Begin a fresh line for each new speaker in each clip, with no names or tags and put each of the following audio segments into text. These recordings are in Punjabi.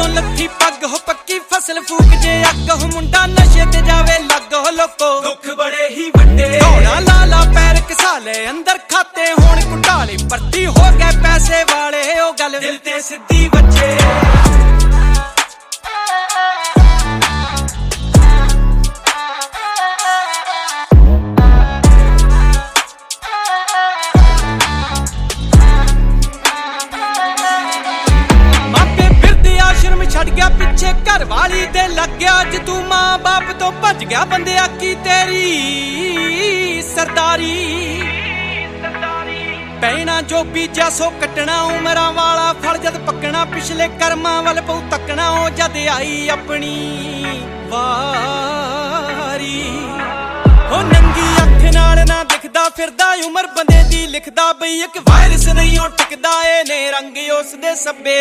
ਤੋਂ ਲੱਥੀ ਪੱਗ ਹੋ ਪੱਕੀ ਫਸਲ ਫੂਕ ਜੇ ਅੱਗ ਹੋ ਮੁੰਡਾ ਨਸ਼ੇ ਤੇ ਜਾਵੇ ਲੱਗ ਹੋ ਲੋਕੋ
ਦੁੱਖ ਬੜੇ ਹੀ ਵੱਡੇ
ਢੋਣਾ ਲਾਲਾ ਪੈਰ ਘਸਾ ਲੈ ਅੰਦਰ ਖਾਤੇ ਹੋਣ ਘੁਟਾਲੇ ਭਰਤੀ ਹੋ ਗਏ ਪੈਸੇ ਵਾਲੇ ਉਹ ਗੱਲ
ਦਿਲ ਤੇ ਸਿੱਧੀ ਵੱਜੇ ਛੱਡ ਗਿਆ ਪਿੱਛੇ ਘਰ ਵਾਲੀ ਦੇ ਲੱਗਿਆ ਅੱਜ ਤੂੰ ਮਾਂ ਬਾਪ ਤੋਂ ਭੱਜ ਗਿਆ ਬੰਦਿਆ ਕੀ ਤੇਰੀ ਸਰਦਾਰੀ ਪੈਣਾ ਜੋ ਬੀਜਾ ਸੋ ਕੱਟਣਾ ਉਮਰਾਂ ਵਾਲਾ ਫਲ ਜਦ ਪੱਕਣਾ ਪਿਛਲੇ ਕਰਮਾਂ ਵੱਲ ਪਊ ਤੱਕਣਾ ਉਹ ਜਦ ਆਈ ਆਪਣੀ ਵਾਰੀ ਉਹ ਨੰਗੀ ਅੱਖ ਨਾਲ ਨਾ ਦਿਖਦਾ ਫਿਰਦਾ ਉਮਰ ਬੰਦੇ ਦੀ ਲਿਖਦਾ ਬਈ ਇੱਕ ਵਾਇਰਸ ਨਹੀਂ ਉਹ ਟਿਕਦਾ ਏ ਨੇ ਰੰਗ ਉਸ ਦੇ ਸੱਬੇ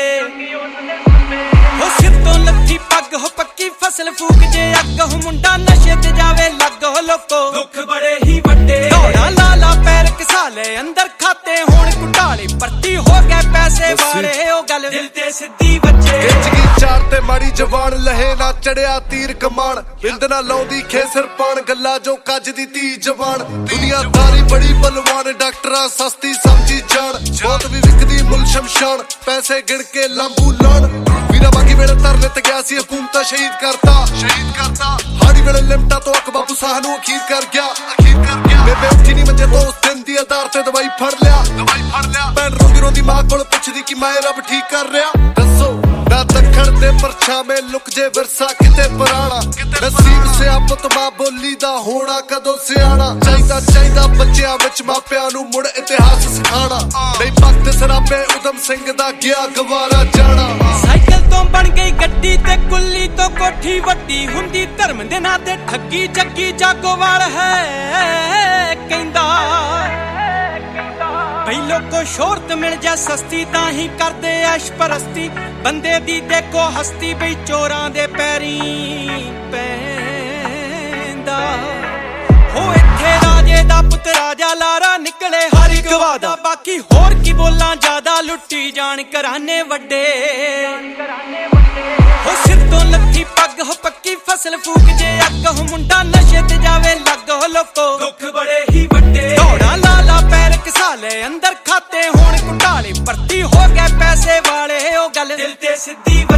ਹੋ ਸਿਰ ਤੋਂ ਲੱਥੀ ਪੱਗ ਹੋ ਪੱਕੀ ਫਸਲ ਫੂਕ ਜੇ ਅੱਗ ਹੋ ਮੁੰਡਾ ਨਸ਼ੇ ਤੇ ਜਾਵੇ ਲੱਗ ਹੋ ਲੋਕੋ ਦੁੱਖ ਬੜੇ ਹੀ ਵੱਡੇ ਢੋਣਾ ਲਾਲਾ ਪੈਰ ਘਸਾ ਲੈ ਅੰਦਰ ਖਾਤੇ ਹੋਣ ਘੁਟਾਲੇ ਭਰਤੀ ਹੋ ਗਏ ਪੈਸੇ ਵਾਲੇ ਉਹ ਗੱਲ ਦਿਲ ਤੇ ਸਿੱਧੀ ਵੱਜੇ
ਜ਼ਿੰਦਗੀ ਚਾਰ ਤੇ ਮਾੜੀ ਜਵਾਨ ਲਹੇ ਨਾ ਚੜਿਆ ਤੀਰ ਕਮਾਨ ਬਿੰਦ ਨਾ ਲਾਉਂਦੀ ਖੇਸਰ ਪਾਣ ਗੱਲਾਂ ਜੋ ਕੱਜ ਦੀ ਧੀ ਜਵਾਨ ਦੁਨੀਆਦਾਰੀ ਬੜੀ ਬਲਵਾਨ ਡਾਕਟਰਾਂ ਸਸਤੀ ਸਮਝੀ ਜਾਣ ਬਹੁਤ ਵੀ ਵਿਕਦੀ ਮੁੱਲ ਸ਼ਮਸ਼ਾਨ ਪੈਸੇ ਗਿਣ ਕੇ ਲਾਂਬੂ ਲਾਣ ਵੀਰਾ ਬਾਗੀ ਵੇਲੇ ਤਰਲੇ ਤੇ ਗਿਆ ਸੀ ਹਕੂਮਤਾਂ ਸ਼ਹੀਦ ਕਰਤਾ ਹਾੜੀ ਵੇਲੇ ਲਿਮਟਾ ਤੋਂ ਅਕ ਬਾਪੂ ਸਾਹ ਨੂੰ ਅਖੀਰ ਕਰ ਗਿਆ ਬੇਬੇ ਉੱਠੀ ਨਹੀਂ ਮੰਜੇ ਤੋਂ ਉਸ ਦਿਨ ਦੀ ਆਧਾਰ ਤੇ ਦਵਾਈ ਫੜ ਲਿਆ ਭੈਣ ਰੋਂਦੀ ਮਾਂ ਕੋਲ ਪੁੱਛਦੀ ਕਿ ਮੈਂ ਰੱਬ ਠੀਕ ਕਰ ਰਿਹਾ ਦੱਸੋ ਨਾ ਦੱਖਣ ਦੇ ਪਰਛਾਵੇਂ ਲੁਕ ਜੇ ਵਿਰਸਾ ਕਿਤੇ ਪੁਰਾਣਾ ਨਸੀਬ ਸਿਆਪਤ ਮਾਂ ਬੋਲੀ ਦਾ ਹੋਣਾ ਕਦੋਂ ਸਿਆਣਾ ਚਾਹੀਦਾ ਬੱਚਿਆਂ ਵਿੱਚ ਮਾਪਿਆਂ ਨੂੰ ਮੁੜ ਇਤਿਹਾਸ ਸਿਖਾਣਾ ਨਹੀਂ ਭਗਤ ਸਰਾਬੇ ਉਦਮ ਸਿੰਘ ਦਾ ਗਿਆ ਗਵਾਰਾ ਜਾਣਾ
ਸਾਈਕਲ ਤੋਂ ਬਣ ਗਈ ਗੱਡੀ ਤੇ ਕੁੱਲੀ ਤੋਂ ਕੋਠੀ ਵੱਡੀ ਹੁੰਦੀ ਧਰਮ ਦੇ ਨਾਂ ਤੇ ਠੱਗੀ ਜੱਗੀ ਜਾਗੋਵਾਲ ਹੈ ਕਹਿੰਦਾ ਬਈ ਲੋਕੋ ਸ਼ੋਹਰਤ ਮਿਲ ਜਾ ਸਸਤੀ ਤਾਂ ਹੀ ਕਰਦੇ ਐਸ਼ ਪਰਸਤੀ ਬੰਦੇ ਦੀ ਦੇਖੋ ਹਸਤੀ ਬਈ ਚੋਰਾਂ ਦੇ ਪੈਰੀਂ ਪੈਂਦਾ ਹੋ ਇੱਥੇ ਰਾਜੇ ਦਾ ਪੁੱਤ ਰਾਜਾ ਲਾਰਾ ਨਿਕਲੇ ਹਰ ਇੱਕ ਵਾਦਾ ਬਾਕੀ ਹੋਰ ਕੀ ਬੋਲਾਂ ਜ਼ਿਆਦਾ ਲੁੱਟੀ ਜਾਣ ਘਰਾਨੇ ਵੱਡੇ ਹੋ ਸਿਰ ਤੋਂ ਲੱਥੀ ਪੱਗ ਹੋ ਪੱਕੀ ਫਸਲ ਫੂਕ ਜੇ ਅੱਗ ਹੋ ਮੁੰਡਾ ਨਸ਼ੇ ਤੇ ਜਾਵੇ ਲੱਗ ਹੋ ਲੋਕੋ
ਦੁੱਖ ਬੜੇ ਹੀ ਵੱਡੇ
ਢੋਣਾ ਲਾਲਾ ਪੈਰ ਘਸਾ ਲੈ ਅੰਦਰ ਖਾਤੇ ਹੋਣ ਘੁਟਾਲੇ ਭਰਤੀ ਹੋ ਗਏ ਪੈਸੇ ਵਾਲੇ ਉਹ ਗੱਲ
ਦਿਲ ਤੇ ਸਿੱਧੀ